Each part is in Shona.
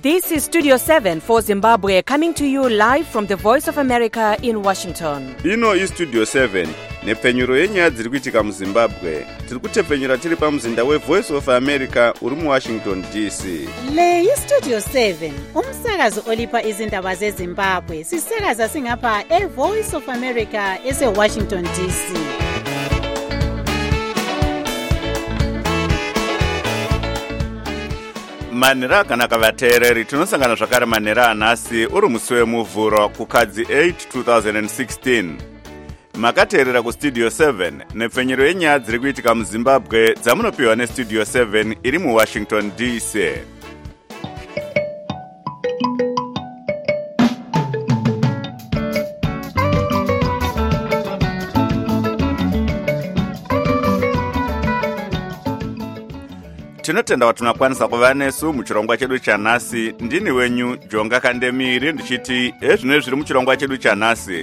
This is Studio 7 for Zimbabwe, coming to you live from the Voice of America in Washington. Ino is Studio 7, nepfenyuro yenyaya dziri kuitika muZimbabwe. Tiri kutepfenyura tiri pamuzinda weVoice of America uri muWashington DC. Le iStudio 7, umsakazo olipa izindaba zeZimbabwe. Sisakaza singapha eVoice of America eseWashington DC. Manhero akanaka vateereri, tinosangana zvakare manhero anhasi uri musi wemuvhuro kukadzi 8 2016. Makateerera kuStudio 7 nepfenyuro yenyaya dziri kuitika muZimbabwe dzamunopiwa neStudio 7 iri muWashington DC. Tinotenda kuti tunakwanisa kuva nesu muchirongwa chedu chanhasi. Ndini wenyu Jonga Kandemiri ndichiti ezvino zviri muchirongwa chedu chanhasi.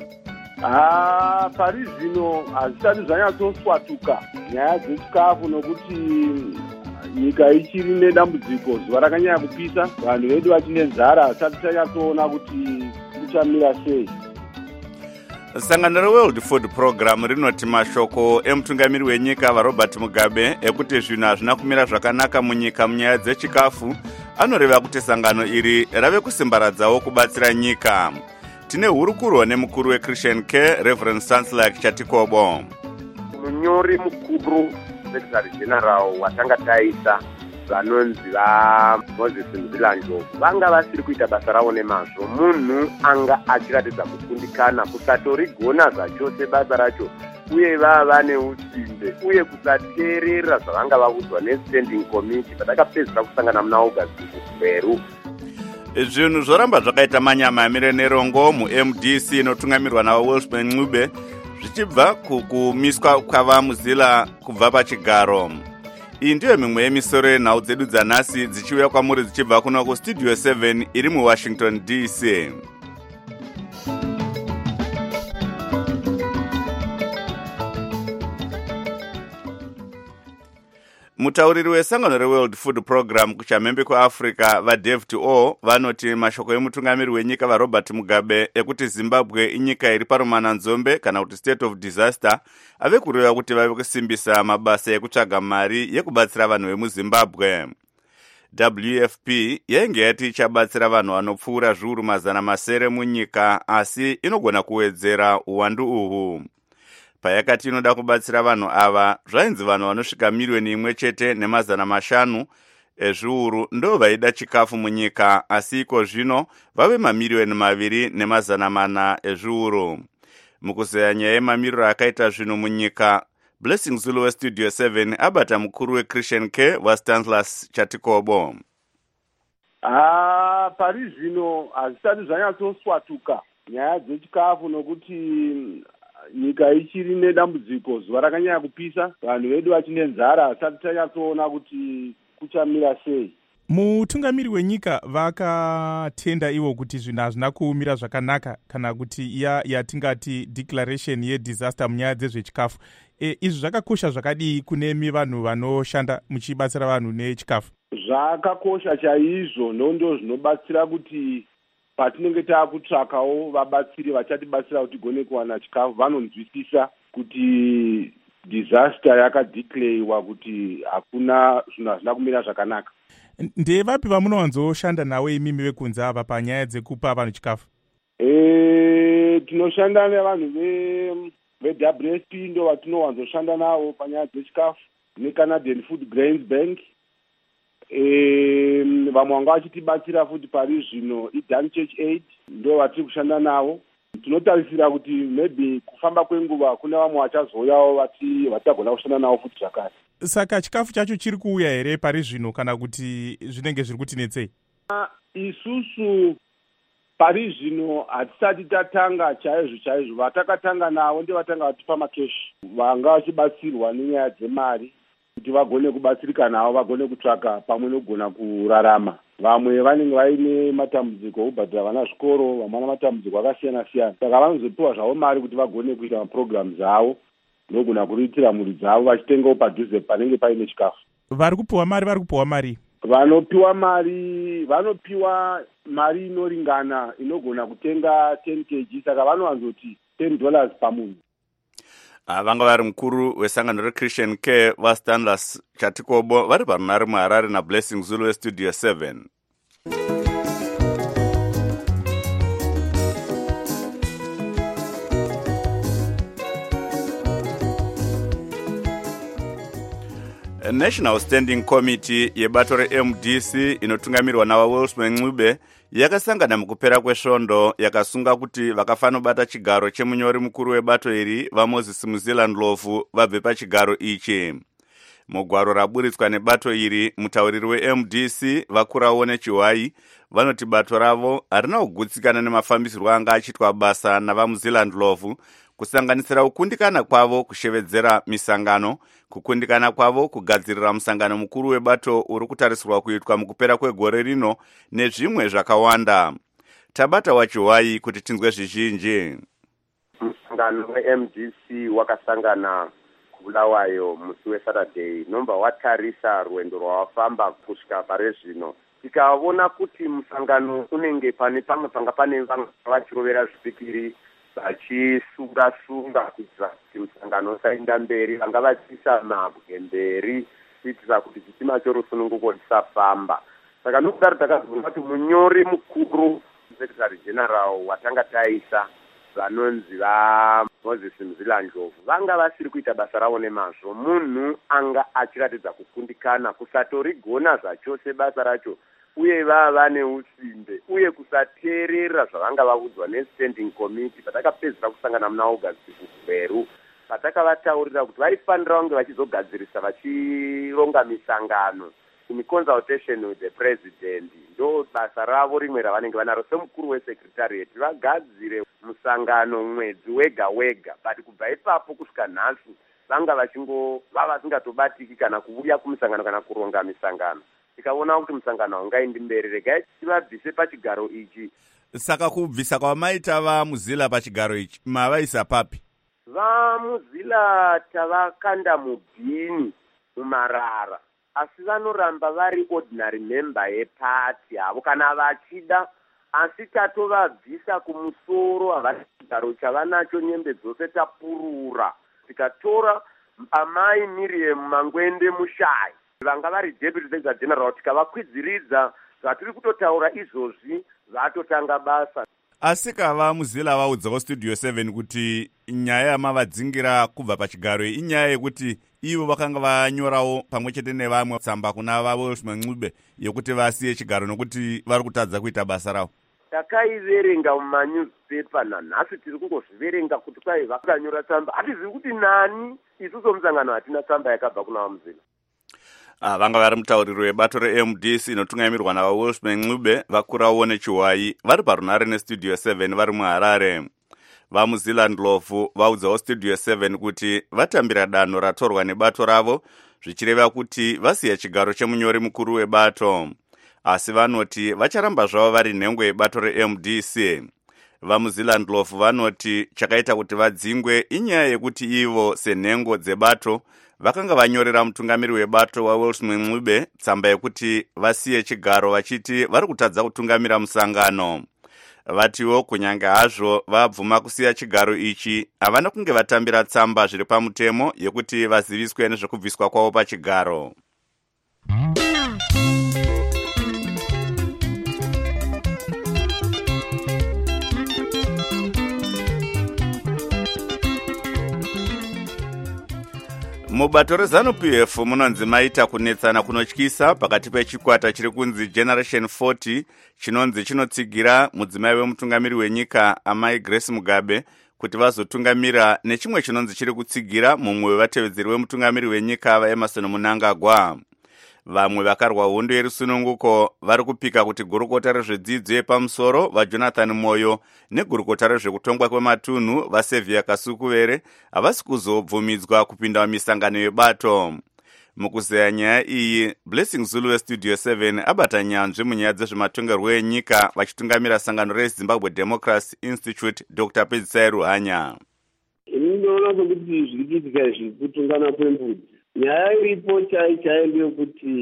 Pari zvino hazvisati zvanyatsoswatuka nyaya dzechikafu nokuti nyika ichiri nedambudziko, zuva rakanyanya kupisa, vanhu vedu vachine nzara, hasati tanyatsoona kuti kuchamira sei. Sangano reWorld Food Program rinoti mashoko emutungamiri wenyika vaRobert Mugabe ekuti zvinhu hazvina kumira zvakanaka munyika munyaya dzechikafu anoreva kuti sangano iri rave kusimbaradzawo kubatsira nyika. Tine hurukuro nemukuru weChristian Care Reverend Stanislav Chatikobo. Munyori mukuru Secretary General watanga taisa vanonzi vaMoses Mzilanjo vanga vasiri kuita basa ravo nemazvo. Munhu anga achiratidza kukundikana, kusatorigona zvachose basa racho, uye vane utsimbe uye kusateerera zvavanga vaudzwa neStanding Committee patakapedzisa kusangana muna August Kweru. Zvinhu zvoramba zvakaita manyama amire nerongo muMDC inotungamirwa naWelshman Ncube zvichibva kumiswa kwavamuzila kubva pachigaro. Iyi ndiyo mimwe yemisoro yenhau dzedu dzanhasi dzichiuya kwamuri dzichibva kuno kuStudio 7 iri muWashington DC. Mutauriri wesangano reWorld Food Program kuchamhembe kuAfrica vaDavid O vanoti mashoko emutungamiri wenyika vaRobert Mugabe ekuti Zimbabwe inyika iri parumananzombe kana kuti state of disaster ave kureva kuti vave kusimbisa mabasa ekutsvaga mari yekubatsira vanhu vemuZimbabwe. WFP yainge yati ichabatsira vanhu vanopfuura zviuru mazana masere munyika, asi inogona kuwedzera uwandu uhu. Payakati inoda kubatsira vanhu ava, zvainzi vanhu vanosvika miliyoni imwe chete nemazana mashanu ezviuru ndo vaida chikafu munyika, asi iko zvino vave mamiliyoni maviri nemazana mana ezviuru. Mukuzeya nyaya yemamiriro akaita zvinhu munyika, Blessing Zulu weStudio 7 abata mukuru weChristian Care waStanislav Chatikobo. Pari zvino hazvisati zvanyatsoswatuka nyaya dzechikafu nokuti nyika ichiri nedambudziko, zuva rakanyanya kupisa, vanhu vedu vachine nzara, hasati tanyatsoona kuti kuchamira sei. Mutungamiri wenyika vakatenda iwo kuti zvinhu hazvina kumira zvakanaka kana kuti yatingati declaration yedisaster munyaya dzezvechikafu. Izvi zvakakosha zvakadii kunemi vanhu vanoshanda muchibatsira vanhu nechikafu? Zvakakosha chaizvo, ndo zvinobatsira kuti patinenge taakutsvakawo vabatsiri vachatibatsira kuti tigone kuwana chikafu, vanonzwisisa kuti disaster yakadeclarewa kuti hakuna zvinhu hazvina kumira zvakanaka. Ndevapi vamunowanzoshanda nawe imimi vekunze ava panyaya dzekupa vanhu chikafu? Tinoshanda nevanhu veWFP ndo vatinowanzoshanda navo panyaya dzechikafu, neCanadian Food Grains Bank. Vamwe vanga vachitibatsira futi pari zvino iDan Church Aid ndo vatiri kushanda navo. Tinotarisira kuti maybe kufamba kwenguva kuna vamwe vachazouyawo vatagona kushanda navo futi zvakare. Saka chikafu chacho chiri kuuya here pari zvino kana kuti zvinenge zviri kutinetsei? Isusu pari zvino hatisati tatanga chaizvo. Vatakatanga navo ndevatanga vatipa makeshi, vanga vachibatsirwa nenyaya dzemari kuti vagone kubatsirika navo, vagone kutsvaka pamwe nogona kurarama. Vamwe vanenge vaine matambudziko okubhadhira vana zvikoro, vamwe vana matambudziko akasiyana-siyana, saka vanozopiwa zvavo mari kuti vagone kuita maprograms avo nogona kuriritira mhuri dzavo vachitengawo padhuze panenge paine chikafu. Vari kupiwa mari vanopiwa mari inoringana inogona kutenga 10 kg, saka vanowanzoti $10 pamunhu. Vanga vari mukuru wesangano reChristian Care vaStanlas Chatikobo vari parunare muHarare naBlessing Zulu weStudio 7. National Standing Committee yebato reMDC inotungamirwa nawaWilson Ncube yakasangana mukupera kwesvondo yakasunga kuti vakafanobata chigaro chemunyori mukuru webato iri vaMoses Muzilandlovu vabve pachigaro ichi. Mugwaro raburitswa nebato iri, mutauriri weMDC Vakuraone Chiwai vanoti bato ravo harina kugutsikana nemafambisirwo anga achitwa basa navaMuzilandlovu, kusanganisira kukundikana kwavo kushevedzera misangano, kukundikana kwavo kugadzirira musangano mukuru webato uri kutarisirwa kuitwa mukupera kwegore rino nezvimwe zvakawanda. Tabata waChiwai kuti tinzwe zvizhinji. Musangano weMDC wakasangana kuBulawayo musi weSaturday, nomba watarisa rwendo rwawafamba kusvika pare zvino. Tikaona kuti musangano unenge pane pamwe panga pane vanhu vachirovera zvipikiri vachisunga-sunga kuitira kuti musangano usaenda mberi, vanga vachiisa mabwe mberi kuitira kuti chitima chorusununguko chisafamba. Saka nokudaro takazoona kuti munyori mukuru Secretary General watanga taisa vanonzi vaMoses Muzilandlovu vanga vasiri kuita basa ravo nemazvo. Munhu anga achiratidza kukundikana, kusatorigona zvachose basa racho, uye vane usimbe, uye kusateerera zvavanga vaudzwa neStanding Committee patakapedzera kusangana muna August kuGweru, patakavataurira kuti vaifanira kunge vachizogadzirisa vachironga misangano in consultation with the president. Ndo basa ravo rimwe ravanenge vanaro semukuru weSecretariat, vagadzire musangano mwedzi wega wega, but kubva ipapo kusvika nhasi vanga vasingatobatiki kana kuuya kumusangano kana kuronga misangano. Tikaona kuti musangano haungaendi mberi, regai tivabvise pachigaro ichi. Saka kubvisa kwamaita vaMuzila pachigaro ichi mavaisa papi? VaMuzila tavakanda mubhini mumarara, asi vanoramba vari ordinary member yeparty havo kana vachida, asi tatovabvisa kumusoro. Havana chigaro chavanacho, nyembe dzose tapurura. Tikatora amai Miriam Mangwende Mushai vanga vari Deputy Secretary General, tikavakwidziridza zvatiri kutotaura izvozvi vatotanga basa. Asi kavaMuzila vaudzawo Studio 7 kuti nyaya yamavadzingira kubva pachigaro inyaya yekuti ivo vakanga vanyorawo pamwe chete nevamwe tsamba kuna vaWilson Ncube yekuti vasiye chigaro nokuti vari kutadza kuita basa ravo. Takaiverenga mumanewspaper nanhasi tiri kungozviverenga kuti kwai vakanyora tsamba. Hatizivi kuti nani, isusu musangano hatina tsamba yakabva kuna vaMuzila. Vanga vari mutauriri webato reMDC inotungamirwa navaWilson Ncube Vakuraone Chiwai vari parunare neStudio 7 vari muHarare. vaMuzilandlovu vaudzawo Studio 7 kuti vatambira danho ratorwa nebato ravo, zvichireva kuti vasiya chigaro chemunyori mukuru webato, asi vanoti vacharamba zvavo vari nhengo yebato reMDC. vaMuzilandlovu vanoti chakaita kuti vadzingwe inyaya yekuti ivo senhengo dzebato vakanga vanyorera mutungamiri webato waWilson Ncube tsamba yekuti vasiye chigaro vachiti vari kutadza kutungamira musangano. Vatiwo kunyange hazvo vabvuma kusiya chigaro ichi, havana kunge vatambira tsamba zviri pamutemo yekuti vaziviswe nezvekubviswa kwavo pachigaro. Mubato reZANU-PF munonzi maita kunetsana kunotyisa pakati pechikwata chiri kunzi Generation 40 chinonzi chinotsigira mudzimai wemutungamiri wenyika amai Grace Mugabe kuti vazotungamira, nechimwe chinonzi chiri kutsigira mumwe wevatevedzeri wemutungamiri wenyika vaEmerson Mnangagwa. Vamwe vakarwa hondo yerusununguko vari kupika kuti gurukota rezvedzidzo yepamusoro vaJonathan Moyo negurukota rezvekutongwa kwematunhu vaSevia Kasukuvere havasi kuzobvumidzwa kupinda mumisangano yebato. Mukuzeya nyaya iyi, Blessing Zulu weStudio 7 abata nyanzvi munyaya dzezvematongerwo enyika vachitungamira sangano reZimbabwe Democracy Institute Dr. Pedzisai Ruhanya. Inoona kuti zviri kuitika izvi kutungana kwembudzi. Nyaya iripo chaiyo ndeyekuti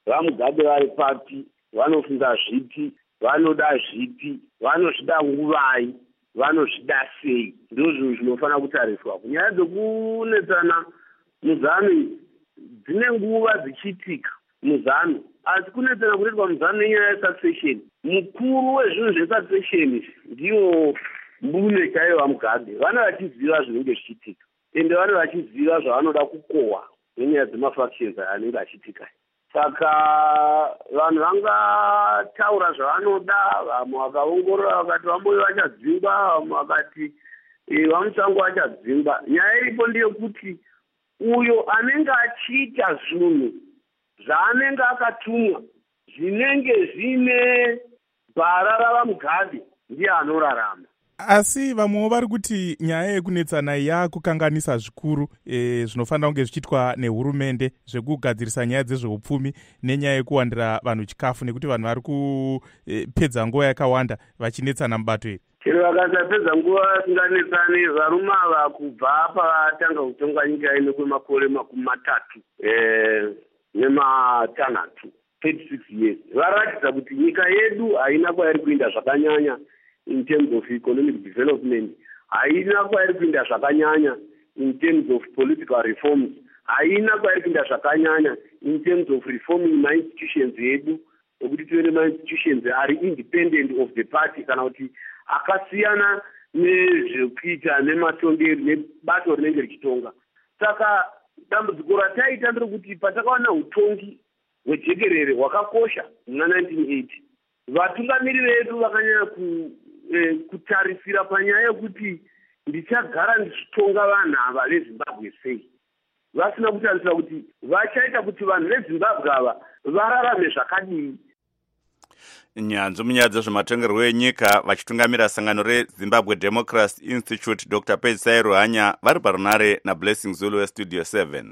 vamugabe vari papi, vanofunga zvipi, vanoda zvipi, vanozvida nguvai, vanozvida sei. Ndozvo zvinofanira kutariswa. Kunyaya dzekunetsana muzano dzine nguva dzichiitika muzano, asi kunetsana kunoitwa muzano nenyaya yetaxation. Mukuru wezvinhu zvetaxation ndiyo mbume chaiyo vamugabe. Vana vachiziva zvinenge zvichiitika, ende vana vachiziva zvavanoda kukohwa nenyaya dzemafactions anenge achiitika. Saka vanhu vangataura zvavanoda, vamwe vakaongorora vakati vamboyo vachadzingwa, vamwe vakati vamusango vachadzingwa. Nyaya iripo ndeyekuti uyo anenge achiita zvinhu zvaanenge akatumwa zvinenge zvine bhara ravamugabe ndiye anorarama. Asi vamwewo vari kuti nyaya yekunetsana yakukanganisa zvikuru zvinofanira kunge zvichiitwa nehurumende zvekugadzirisa nyaya dzezveupfumi nenyaya yekuwandira vanhu chikafu, nekuti vanhu vari kupedza nguva yakawanda vachinetsana mubato iri. Chero vakasapedza nguva vasinganetsani, varume ava kubva pavatanga kutonga nyika ino kwemakore 3 nematanhatu 36 years, varatidza kuti nyika yedu haina kwairi kuenda zvakanyanya in terms of economic development, haina kwairi kuenda zvakanyanya in terms of political reforms, haina kwairi kuenda zvakanyanya in terms of reforming ma-institutions yedu, ekuti tive ma-institutions ari independent of the party kana kuti akasiyana nezvekuita nematongeri nebato rinenge richitonga. Saka dambudziko rataita nderekuti patakawana utongi hwejekerere hwakakosha muna 1980, vatungamiri vedu vakanyanya kutarisira panyaya yekuti ndichagara ndichitonga vanhu ava vezimbabwe sei, vasina kutarisira kuti vachaita kuti vanhu vezimbabwe ava vararame zvakadii. Nyanzvi munyaya dzezvematongerwo enyika vachitungamira sangano reZimbabwe Democracy Institute, Dr. Pedzisai Ruhanya vari parunare naBlessing Zulu weStudio 7.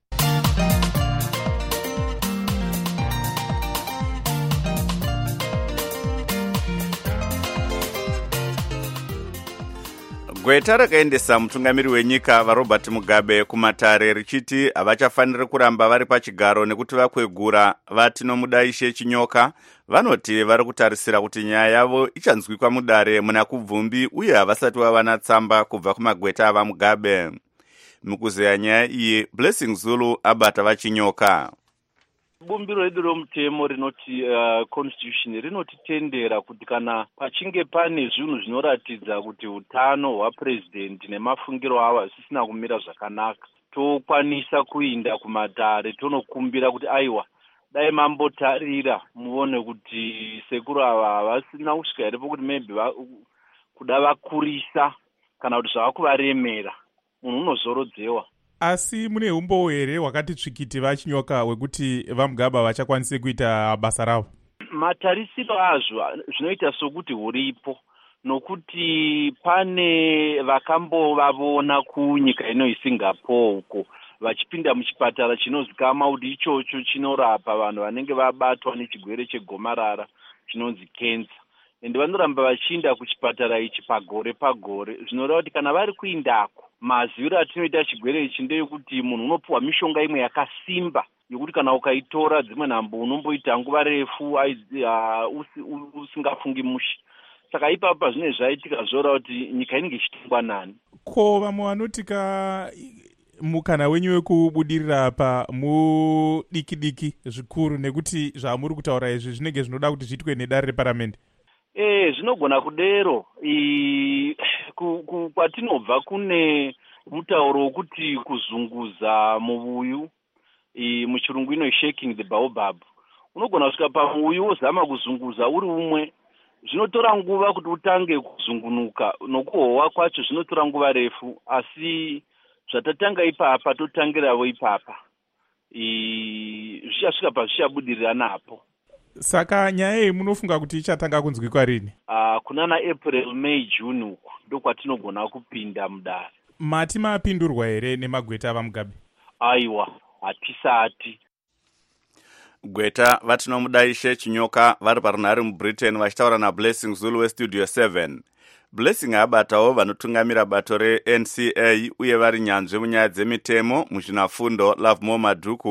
Gweta rakaendesa mutungamiri wenyika vaRobert Mugabe kumatare richiti havachafaniri kuramba vari pachigaro nekuti vakwegura vati nomudaishe chinyoka. Vanoti vari kutarisira kuti nyaya yavo ichanzwikwa mudare muna kubvumbi uye havasati vavana tsamba kubva kumagweta ava Mugabe. Mukuzeya nyaya iyi, Blessing Zulu abata vachinyoka. Bumbiro redu romutemo rinoti constitution rinotitendera kuti kana pachinge pane zvinhu zvinoratidza kuti utano hwapresident nemafungiro avo zvisina kumira zvakanaka, tokwanisa kuinda kumatare tonokumbira kuti aiwa dai mambotarira muone kuti sekuru ava havasina kusvika here pokuti maybe kuda vakurisa kana kuti zvava kuvaremera, munhu unozorodzewa. Asi mune umbowo here hwakati tsvikiti vachinyoka hwekuti vaMugabe vachakwanise kuita basa ravo? Matarisiro azvo zvinoita sokuti huripo, nokuti pane vakambovavona kunyika ino iSingapore uko vachipinda muchipatara chinozikama kuti ichocho chinorapa vanhu vanenge vabatwa nechigwere chegomarara chinonzi kensa, ende vanoramba vachiinda kuchipatara ichi pagore pagore. Zvinoreva kuti kana vari kuindako, maziviro atinoita chigwere ichi ndeyekuti munhu unopiwa mishonga imwe yakasimba yokuti kana ukaitora dzimwe nhambo unomboita nguva refu usingafungi mushi. Saka ipapo pazvinenge zvaitika zvoreva kuti nyika inenge ichitongwa nani. Ko vamwe vanotika mukana wenyu wekubudirira apa mudiki-diki zvikuru, nekuti zvamuri kutaura izvi zvinenge zvinoda kuti zviitwe nedare reparamende? Zvinogona kudero. Kwatinobva kune mutauro wokuti kuzunguza muvuyu, muchirungu ino shaking the baobab. Unogona kusvika pamuvuyu wozama kuzunguza uri umwe, zvinotora nguva kuti utange kuzungunuka, nokuhohwa kwacho zvinotora nguva refu, asi zvatatanga ipapa totangirawo ipapa, zvichasvika pazvichabudirira napo. Saka nyaya iyi munofunga kuti ichatanga kunzwikwa rini? Kuna naApril, May, June uko ndokwatinogona kupinda mudare. Mati mapindurwa here nemagweta vaMugabe? Aiwa, hatisati. Gweta vatinomudaishe chinyoka vari parunare muBritain vachitaura naBlessing Zulu weStudio 7. Blessing abatawo vanotungamira bato reNCA uye vari nyanzvi munyaya dzemitemo muzvinafundo Lovemore Madhuku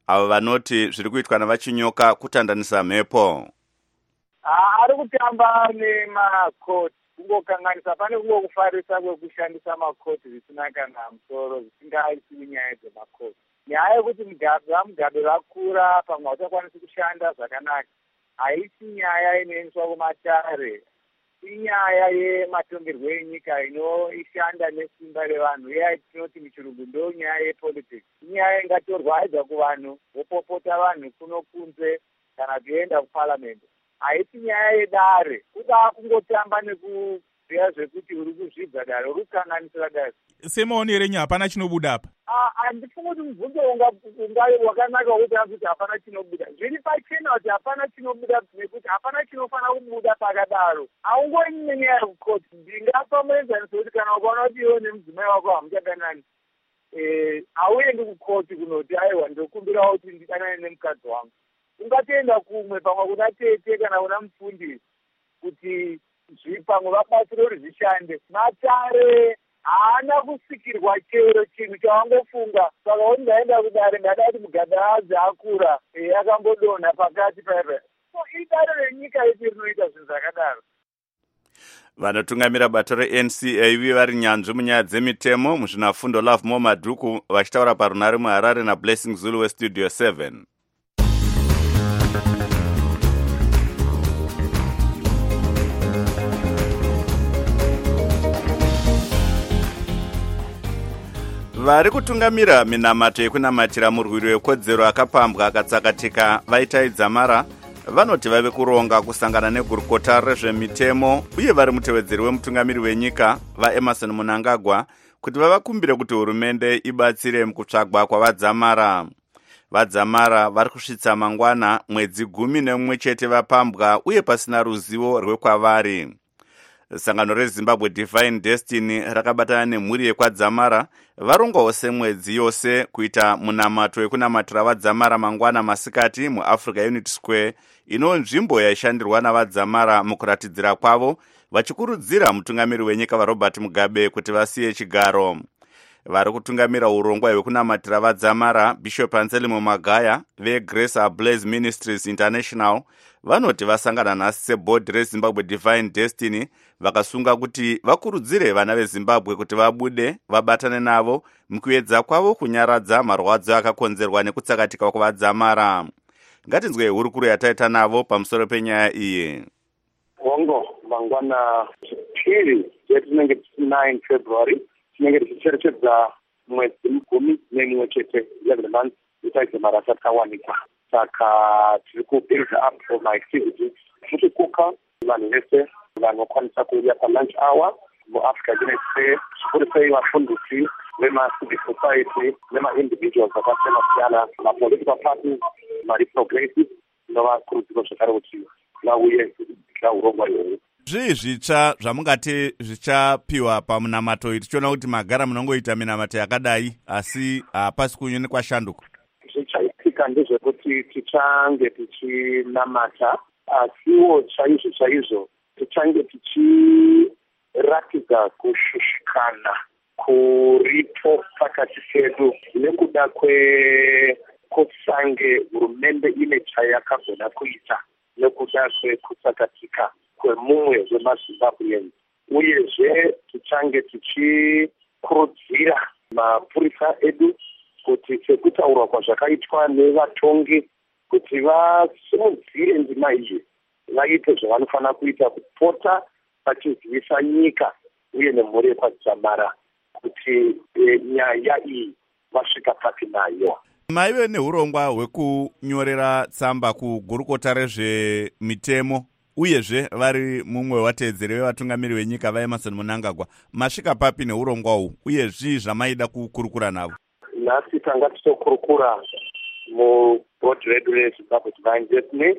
avo vanoti zviri kuitwa navachinyoka kutandanisa mhepo. Ari kutamba nemakoti, kungokanganisa pane kungokufarisa kwekushandisa makoti zvisina kana musoro, zvisingaiti nyaya dzemakoti. Nyaya yekuti mugabe vakura pamwe hauchakwanisi kushanda zvakanaka haisi nyaya inoendeswa kumatare, inyaya yematongerwo enyika inoishanda nesimba revanhu, iya tinoti muchirungu ndo nyaya yepolitics. Inyaya ingatorwa haibva kuvanhu vopopota vanhu kuno kunze kana kuenda kuparliament. Haisi nyaya yedare, kuda kungotamba nekubhuya zvekuti uri kuzvidza dare, uri kukanganisira dare. Semaoni renyu hapana chinobuda apa? Handifungi kuti mubvunzo wakanaka kuti hapana chinobuda. Zviri pachena kuti hapana chinobuda nekuti hapana chinofanira kubuda pakadaro. Haungori nenyaya yekukoti. Ndingapa muenzaniso kuti kana ukaona kuti iwe nemudzimai wako hamuchadanani, hauendi kukoti kunoti aiwa ndokumbirawo kuti ndidanane nemukadzi wangu. Ungatoenda kumwe pamwe kuna tete kana kuna mufundisi kuti pamwe vabatsire kuti zvishande. Matare haana kusikirwa chero chinhu chawangofunga. Saka kuti ndaenda kudare ndada kuti mugabe azi akura akambodonha pakati paipa. Idare renyika yedu rinoita zvinhu zvakadaro. Vanotungamira bato reNCAV vari nyanzvi munyaya dzemitemo muzvinafundo Love Mo Madhuku vachitaura parunare muHarare naBlessing Zulu weStudio 7. Vari kutungamira minamato yekunamatira murwiro wekodzero akapambwa akatsakatika vaitaidza mara vanoti vave kuronga kusangana negurukota rezvemitemo uye vari mutevedzeri wemutungamiri wenyika vaEmerson Mnangagwa kuti vavakumbire kuti hurumende ibatsire mukutsvagwa kwavadzamara. Vadzamara vari kusvitsa mangwana mwedzi 11 chete vapambwa uye pasina ruzivo rwekwavari. Sangano reZimbabwe Divine Destiny rakabatana nemhuri yekwadzamara varongawo semwedzi yose kuita munamato wekunamatira vadzamara mangwana masikati muAfrica Unity Square, ino nzvimbo yaishandirwa navadzamara mukuratidzira kwavo vachikurudzira mutungamiri wenyika vaRobert Mugabe kuti vasiye chigaro. Vari kutungamira urongwa hwekunamatira vadzamara Bishop Anselmo Magaya veGrace Ablaze Ministries International vanoti vasangana nhasi sebhodhi reZimbabwe Divine Destiny vakasunga kuti vakurudzire vana veZimbabwe kuti vabude vabatane navo mukuedza kwavo kunyaradza marwadzo akakonzerwa nekutsakatika kwavadzamara. Ngatinzwe hurukuru yataita navo pamusoro penyaya iyi. Hongo mangwana chipiri yetinenge 9 February tinenge tichicherechedza mwedzi 11 chete 11 months itaidza mara asati kawanikwa. Saka tiri kubuild up for my activities tichikuka vanhu vese vanokwanisa kuuya palunch hour muAfrica Unity Square, zvikuru sei vafundisi vemacivil society nema-individuals vakasiyana-siyana, mapolitical parties, mariprogressive novakurudziro zvakare kuti vauye kuita urongwa ihwohwo. Zvii zvitsva zvamungati zvichapiwa pamunamato tichiona kuti magara munongoita minamato yakadai asi hapasi kunyoni kwashanduka? Zvichaitika ndezvekuti tichange tichinamata asiwo chaizvo tichange tichiratidza kushushikana kuripo pakati pedu nekuda kwekusange hurumende ine chayakagona kuita nekuda kwekutsakatika kwemumwe wemaZimbabweans. Uyezve tichange tichikurudzira mapurisa edu kuti sekutaurwa kwazvakaitwa nevatongi kuti vasimudzire ndima iyi, vaite zvavanofanira kuita kupota vachizivisa nyika uye nemhuri yekwadzamara kuti nyaya iyi vasvika papi nayo. Maive neurongwa hwekunyorera tsamba kugurukota rezvemitemo uyezve vari mumwe wateedzeri vevatungamiri venyika vaEmerson Mnangagwa, masvika papi neurongwa uhu uye zvii zvamaida kukurukura navo? Nhasi tanga tichikurukura mubhodhi redu reZimbabwe Divine Destiny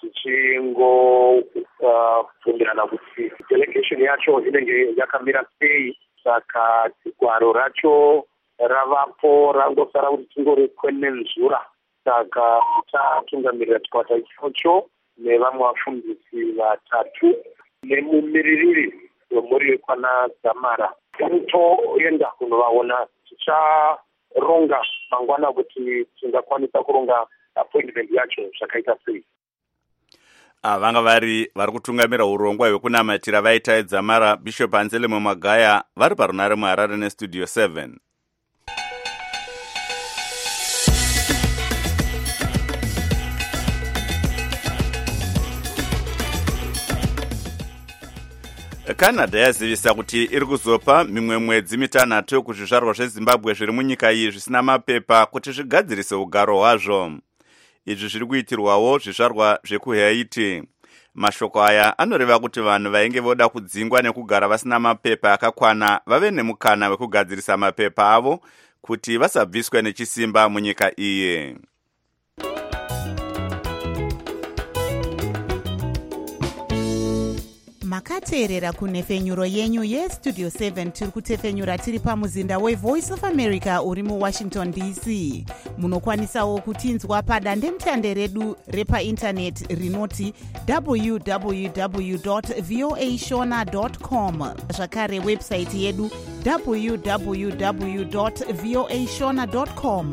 tichingobvundirana kuti delegation yacho inenge yakamira sei. Saka gwaro racho ravapo, rangosara kuti tingorekwenenzura. Saka tatungamirira chikwata ichocho nevamwe vafundisi vatatu nemumiririri wemhuri yekwana Dzamara. Toenda kunovaona, ticharonga mangwana kuti tingakwanisa kuronga appointment yacho zvakaita sei. Vanga vari kutungamira urongwa hwekunamatira vaitaedza Mara Bishop Anselmo Magaya vari parunare muHarare nestudio 7. Canada yazivisa kuti iri kuzopa mimwe mwedzi mitanhatu yokuzvizvarwa zveZimbabwe zviri munyika iyi zvisina mapepa kuti zvigadzirise ugaro hwazvo. Izvi zviri kuitirwawo zvizvarwa zvekuHaiti. Mashoko aya anoreva kuti vanhu vainge voda kudzingwa nekugara vasina mapepa akakwana vave nemukana wekugadzirisa mapepa avo kuti vasabviswe nechisimba munyika iyi. Makateerera kunhefenyuro yenyu yestudio 7 tiri kutefenyura tiri pamuzinda weVoice of America uri muWashington DC. Munokwanisawo kutinzwa padandemutande redu repaindaneti rinoti www.voashona.com, zvakare website yedu www.voashona.com.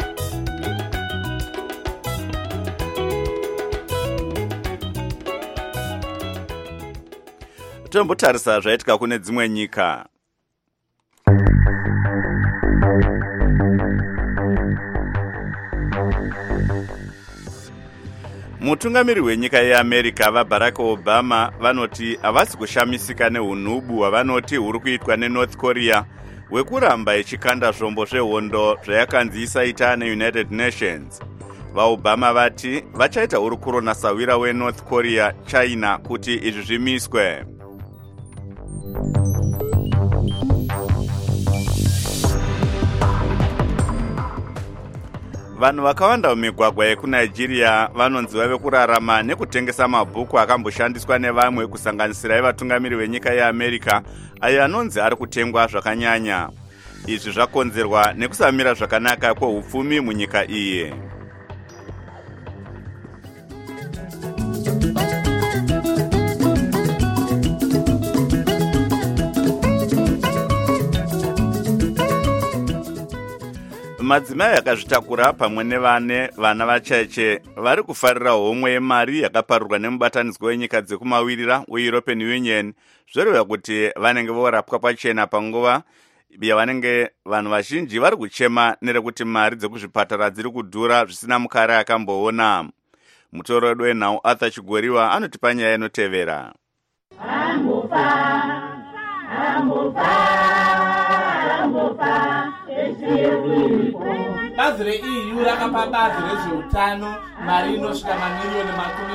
Tombotarisa zvaitika kune dzimwe nyika. Mutungamiri wenyika yeAmerica vaBarack Obama vanoti havasi kushamisika neunhubu hwavanoti huri kuitwa neNorth Korea hwekuramba ichikanda zvombo zvehondo zvayakanzi isaita neUnited Nations. VaObama vati vachaita hurukuro nasawira weNorth Korea, China kuti izvi zvimiswe. Vanhu vakawanda mumigwagwa yekuNigeria vanonzi vave kurarama nekutengesa mabhuku akamboshandiswa nevamwe kusanganisira evatungamiri venyika yeAmerica ayo anonzi ari kutengwa zvakanyanya. Izvi zvakonzerwa nekusamira zvakanaka kwehupfumi munyika iyi. Madzimai akazvitakura pamwe vana vacheche vari kufarira homwe yemari yakaparurwa nemubatanidzwa wenyika dzekumawirira weEuropean Union zvoreva kuti vanenge vorapwa pachena panguva yavanenge vanhu vazhinji vari kuchema nerekuti mari dzekuzvipatara dziri kudhura zvisina mukare akamboona. Mutoro wedu wenhau Arthur Chigoriwa anotipa nyaya inotevera. Bazi reEU rakapa bazi rezveutano mari inosvika mamiliyoni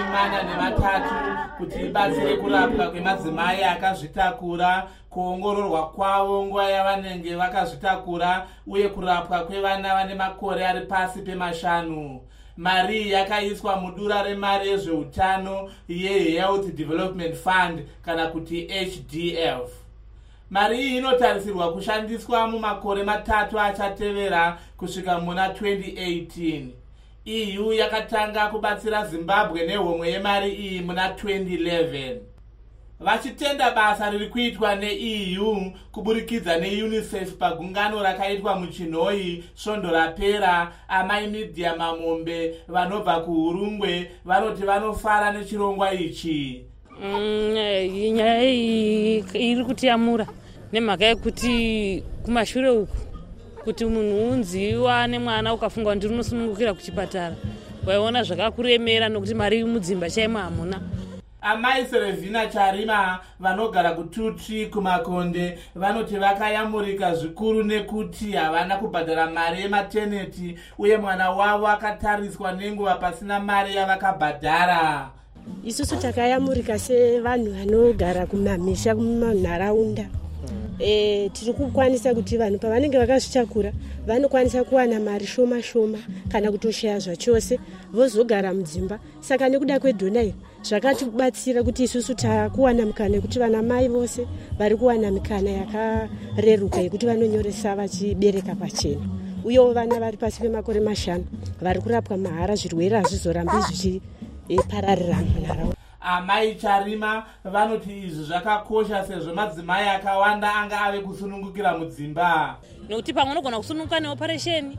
43 kuti ibatsire kurapwa kwemadzimai akazvitakura, kuongororwa kwavo nguva yavanenge vakazvitakura uye kurapwa kwevana vane makore ari pasi pe5. Mari yakaiswa mudura remari yezveutano yeHealth Development Fund kana kuti HDF. Mari iyi inotarisirwa kushandiswa mumakore 3 achatevera kusvika muna 2018. EU yakatanga kubatsira Zimbabwe nehomwe yemari iyi muna 2011. Vachitenda basa riri kuitwa neEU kuburikidza neUNICEF pagungano rakaitwa muChinhoyi svondo rapera, amai Media Mamombe vanobva kuHurungwe vanoti vanofara nechirongwa ichi. Nyaya iyi iri kutiyamura nemhaka yekuti kumashure uku kuti munhu unziwa nemwana ukafunga kuti unosunungukira kuchipatara waiona zvakakuremera nokuti mari mudzimba chaimo hamuna. Amai Serevina Charima vanogara kuTutri kuMakonde vanoti vakayamurika zvikuru nekuti havana kubhadhara mari yemateneti uye mwana wavo akatariswa nenguva pasina mari yavakabhadhara. Isusu takayamurika sevanhu vanogara kumamisha kumanharaunda. Tiri kukwanisa kuti vanhu pavanenge vakazvitakura vanokwanisa kuwana mari shoma shoma kana kutoshaya zvachose vozogara mudzimba. Saka nekuda kwedhona iri zvakatibatsira kuti isusu takuwana mukana yekuti vana mai vose vari kuwana mikana yakareruka yekuti vanonyoresa vachibereka pachena. Uyewo vana vari pasi pemakore 5 vari kurapwa mahara, zvirwere hazvizorambi zvichipararira munharaunda. Amai Charima vanoti izvi zvakakosha sezvo madzimai akawanda anga ave kusunungukira mudzimba. Nokuti pamwe unogona kusununguka neoperation,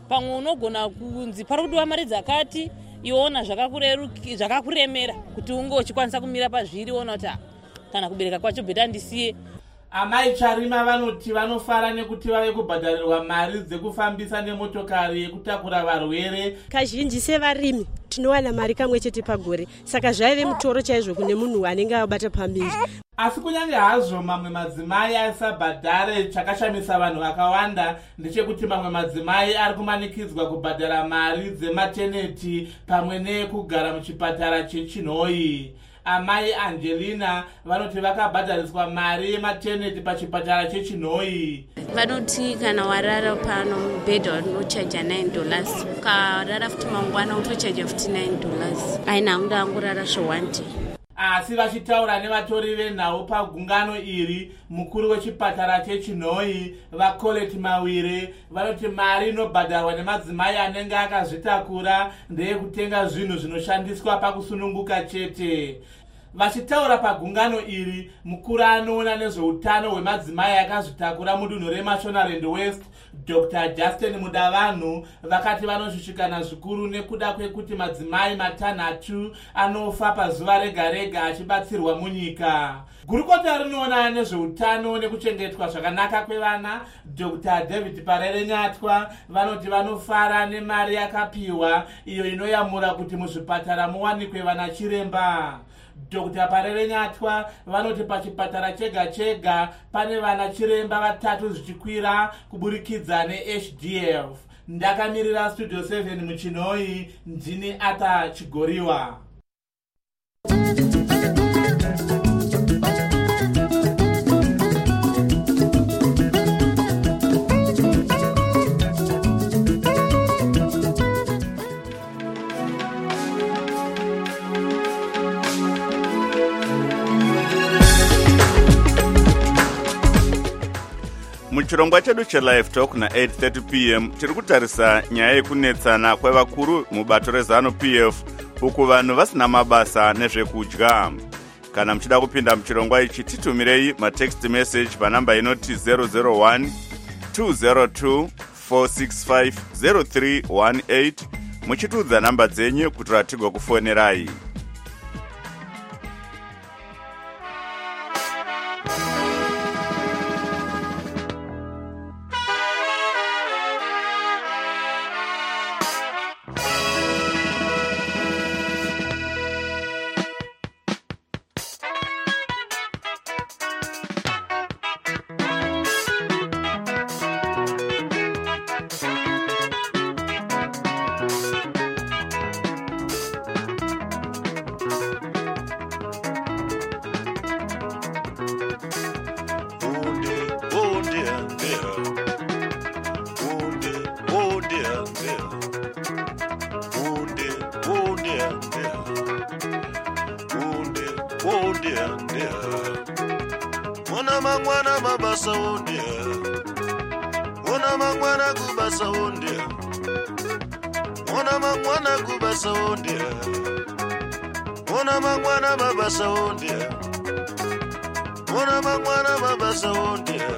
pamwe unogona kunzi pari kudiwa mari dzakati iona zvakakuremera kuti unge uchikwanisa kumira pazviri ona kuti kana kubereka kwacho bheta ndisiye. Amai Charima vanoti vanofara nekuti vave kubhadharirwa mari dzekufambisa nemotokari yekutakura varwere. Kazhinji sevarimi tinowana mari kamwe chete pagore, saka zvaive mutoro chaizvo kune munhu anenge abata pambiri. Asi kunyange hazvo mamwe madzimai asabhadhare, chakashamisa vanhu vakawanda ndechekuti mamwe madzimai ari kumanikidzwa kubhadhara mari dzemateneti pamwe nekugara muchipatara chechinhoi. Amai Angelina vanoti vakabhadhariswa mari yemateneti pachipatara chechinhoi. Vanoti kana warara pano mubhedha unochaja $9, ukarara futi mangwana utochaja futi $9. Aina muda angurara zvowandi. Asi vachitaura nevatori venhau pagungano iri, mukuru wechipatara chechinhoi vaColette Mawire vanoti mari inobhadharwa nemadzimai anenge akazvitakura ndeyekutenga zvinhu zvinoshandiswa pakusununguka chete. Vachitaura pagungano iri, mukuru anoona nezveutano hwemadzimai akazvitakura mudunhu reMashonaland West, Dr. Justin Mudavanhu vakati vanoshushikana zvikuru nekuda kwekuti madzimai matanhatu anofa pazuva rega rega achibatsirwa munyika. Gurukota rinoona nezveutano nekuchengetwa zvakanaka kwevana, Dr. David Parere Nyatwa vanoti vanofara nemari yakapiwa iyo inoyamura kuti muzvipatara muwanikwe vana chiremba. Dr. Parere Nyatwa vanoti pachipatara chega chega pane vana chiremba 3 zvichikwira kuburikidza neHDF. Ndakamirira Studio 7 muchinhoi, ndini Ata Chigoriwa. Muchirongwa chedu chelive talk na 8:30 p.m. tiri kutarisa nyaya yekunetsana kwevakuru mubato reZANU-PF uku vanhu vasina mabasa nezvekudya. Kana muchida kupinda muchirongwa ichi titumirei matext message panamba inoti 001 202 465 0318 muchituudza namba dzenyu kuti ratigwa kufonerai. Ona mangwana mabasa ondia, ona mangwana kubasa ondia, ona mangwana kubasa ondia, ona mangwana mabasa ondia, ona mangwana mabasa ondia,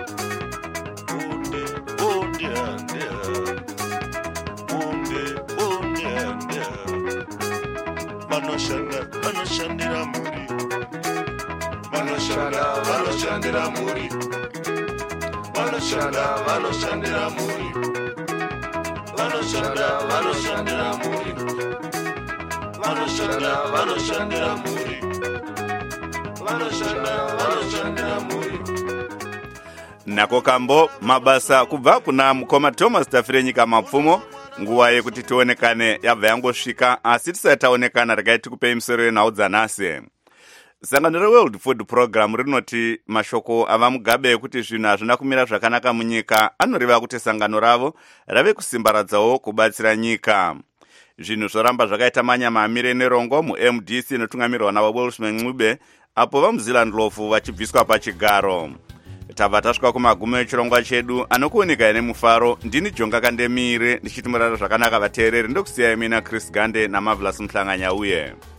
onde ondia ondia, onde ondia ondia, manoshandira muri. Vanoshandira muri, vanoshandira muri, vanoshandira muri, vanoshandira muri, vanoshandira muri. Nako kambo mabasa kubva kuna mukoma Thomas Tafirenyika Mapfumo. Nguva yekuti tionekane yabva yangosvika, asi tisati taonekana regai tikupei musoro yenhau dzanhasi. Sangano reWorld Food Program rinoti mashoko ava Mugabe ekuti zvinhu hazvina kumira zvakanaka munyika anoreva kuti sangano ravo rave kusimbaradzawo kubatsira nyika. Zvinhu zvoramba zvakaita manyama amire nerongo muMDC inotungamirwa naWelshman Ncube apo vamuZealand Lofu vachibviswa pachigaro. Tabva tasvika kumagumo echirongwa chedu anokuoneka nemufaro. Ndini Jonga Kandemire ndichitimurara zvakanaka vateereri ndokusiyai mina Chris Gande naMarvelous Mhlanganya uye